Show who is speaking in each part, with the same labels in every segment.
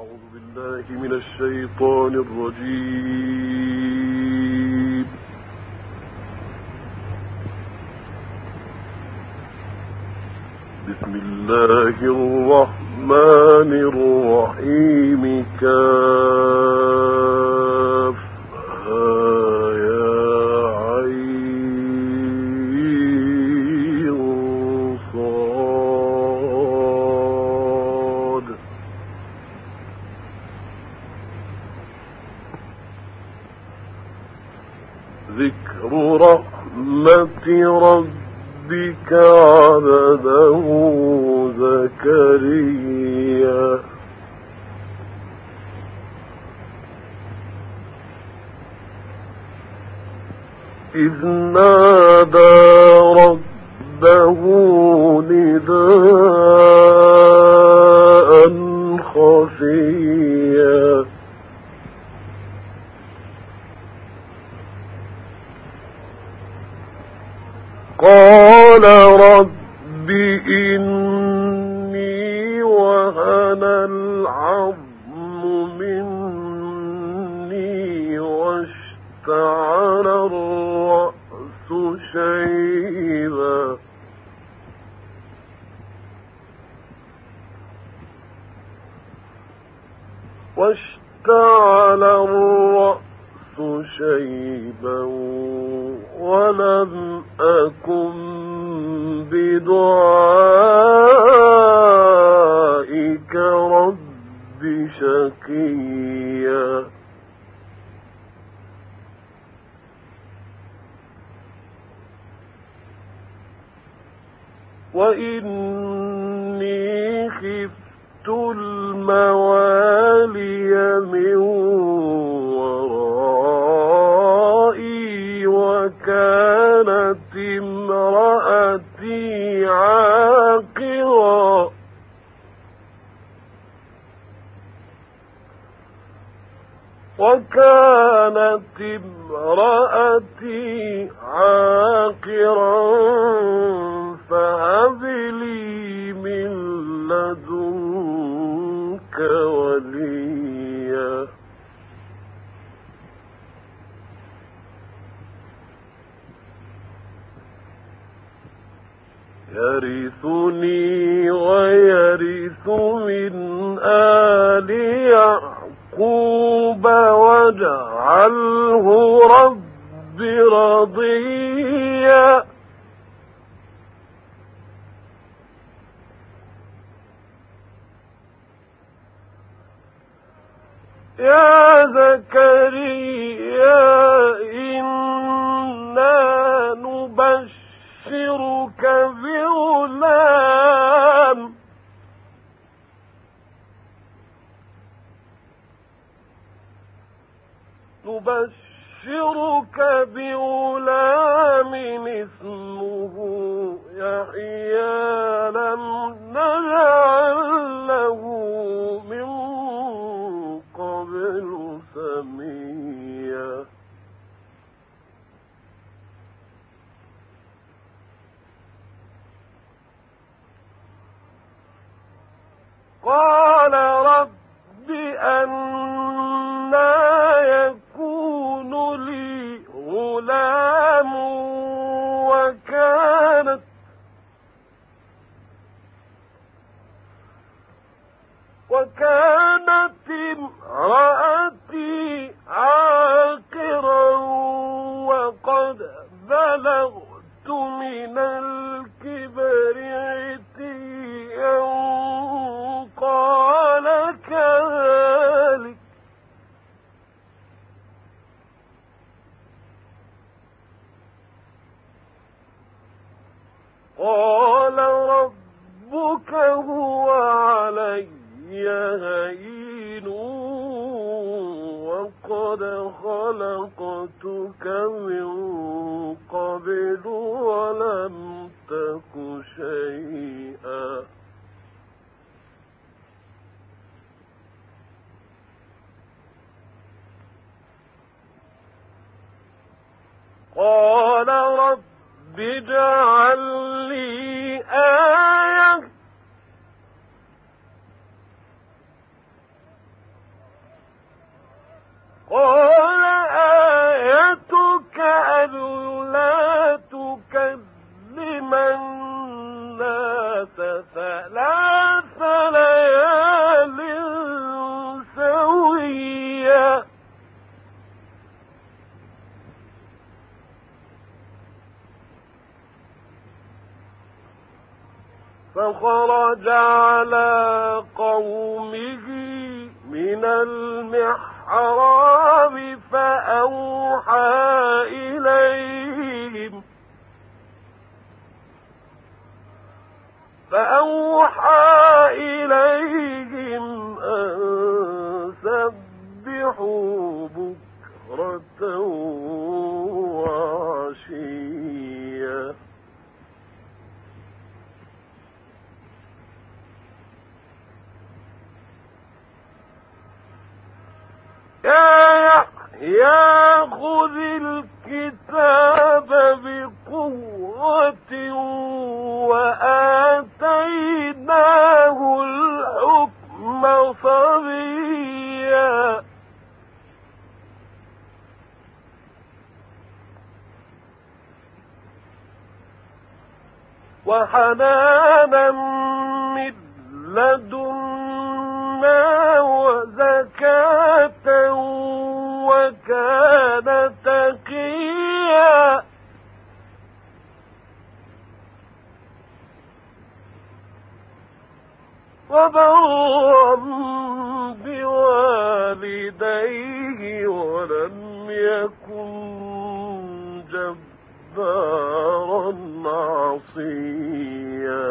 Speaker 1: أعوذ بالله من الشيطان الرجيم. بسم الله الرحمن الرحيم. كافها يا عين صاد. ذكر رحمة ربك عبده زكريا إذ نادى ربه نداء خفيا قال رب إني وهن العظم مني واشتعل الرأس شيبا ولم أكن بدعائك رب شقيا وإني خفت الموالي من ورائي وكانت امرأتي عاقرا فهب لي من لدنك وليا يرثني ويرث من آل يعقوب واجعله رب رضيا يا زكريا إنا نبشرك بغلام اسمه يحيى لم نجعل له من قبل سميا قال رب أنى يكون لي غلام وكانت امرأتي عاقرا وقد بلغت من الكبر عتيا قال ربك هو علي هين وقد خلقتك من قبل ولم تك شيئا قال رب اجعل لي آية خرج على قومه من المحراب فأوحى إليهم أن سبحوا بكرة وعشيا يا خذ الكتاب بقوة وآتيناه الحكم صبيا وحنانا من لدنا وزكاة وكان تقيا وبرا بوالديه ولم يكن جبارا عصيا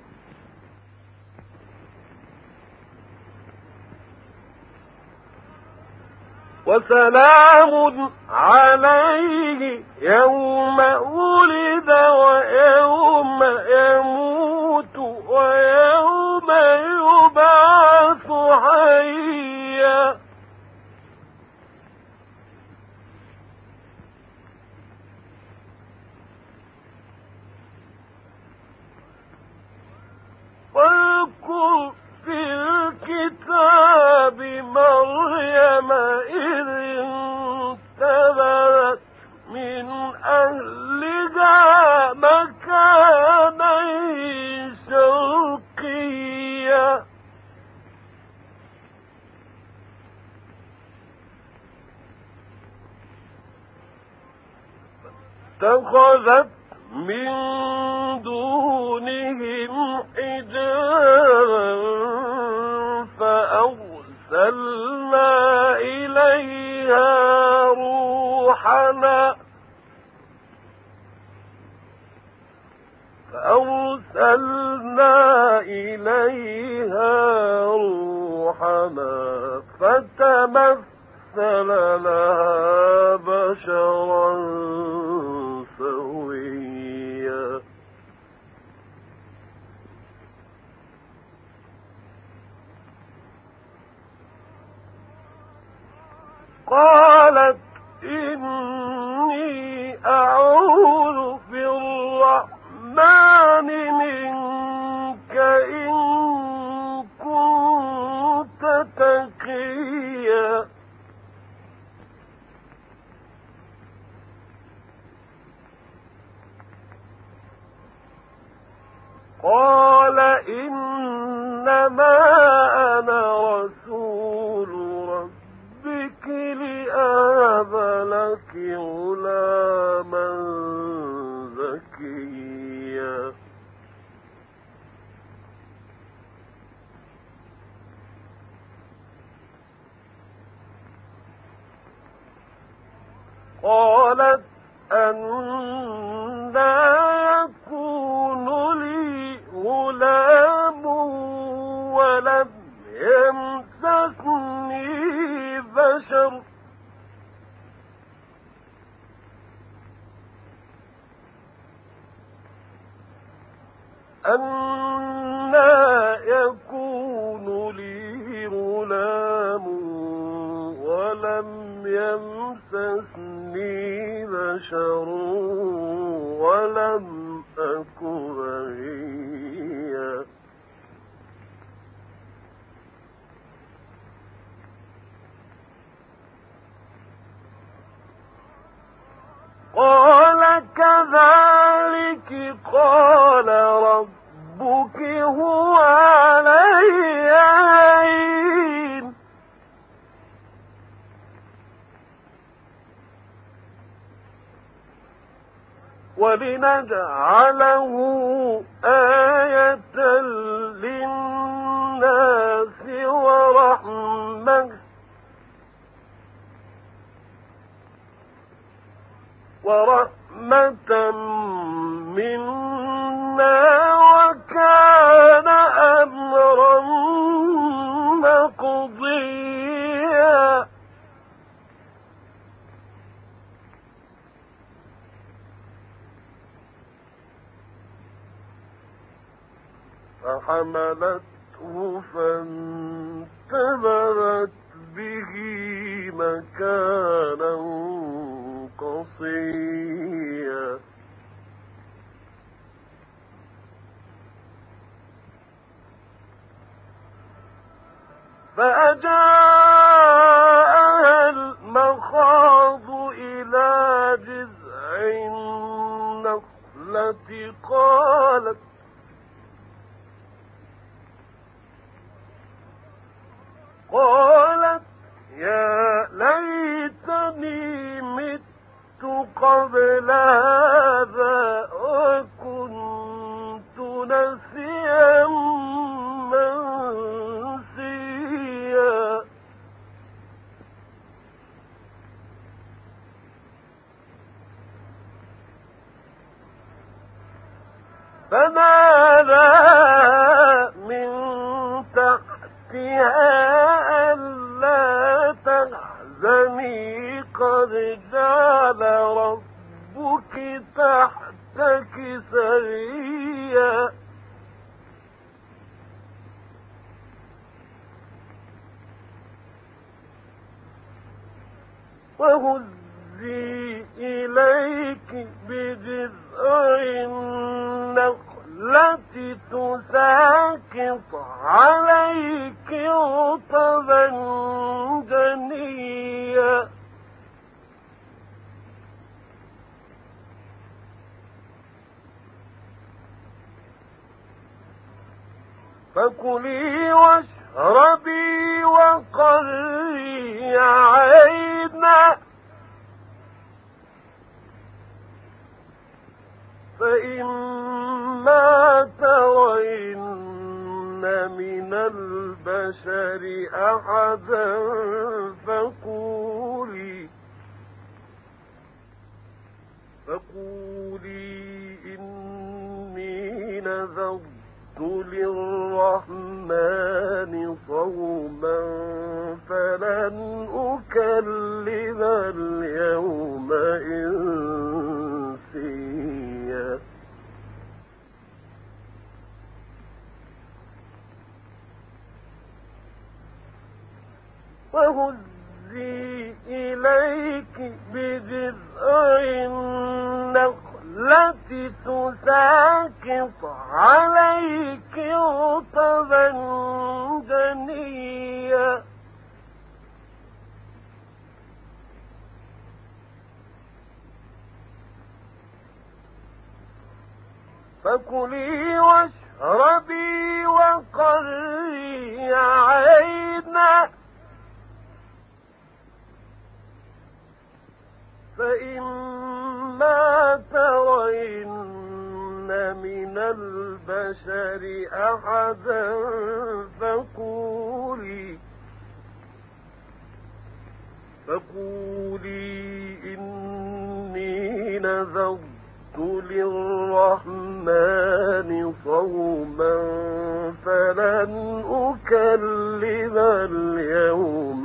Speaker 1: وسلام عليه يوم ولد ويوم يموت ويوم يبعث حيا واذكر في الكتاب مريم إذ انتبذت من أهلها مكانا شرقيا اتخذت من دونهم حجابا فأرسلنا إليها روحنا فتمثل لها بشرا سويا قالت إني أعوذ بالرحمن منك إن كنت تقيا قال إنما أنا رسول ربك لأهب لك غلاما زكيا قالت أنى يكون لي غلام ولم يمسسني بشر أنى يكون لي غلام ولم يمسسني بشر ولم أك بغيا قال كذلك قال ربك هو علي هين ولنجعله آية للناس ورحمة منا وكان أمرا مقضيا. فحملته فانتبذت به مكانا قصيا. فأجاءها المخاض إلى جذع النخلة قالت يا ليتني مت قبل هذا وكنت نسيا منسيا. فنادى من تحتها ألا تحزني قد جعل ربك تحتك سريا. وهزي إليك بجذع النخلة تساقط عليك رطبا جنيا. فكلي واشربي وقري عينا فإما ترين من البشر أحدا فقولي إني نذرت للرحمن صوما فلن أكلم اليوم إنسيا. وهزي إليك بجذع النخلة تساقط عليك رطبا جنيا. فكلي واشربي وقري عينا فإما ترين من البشر أحدا فقولي إني نذرت للرحمن صوما فلن أكلم اليوم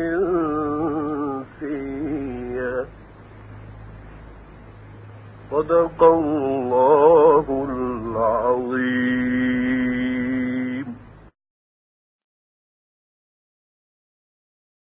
Speaker 1: إنسيا. صدق الله العظيم.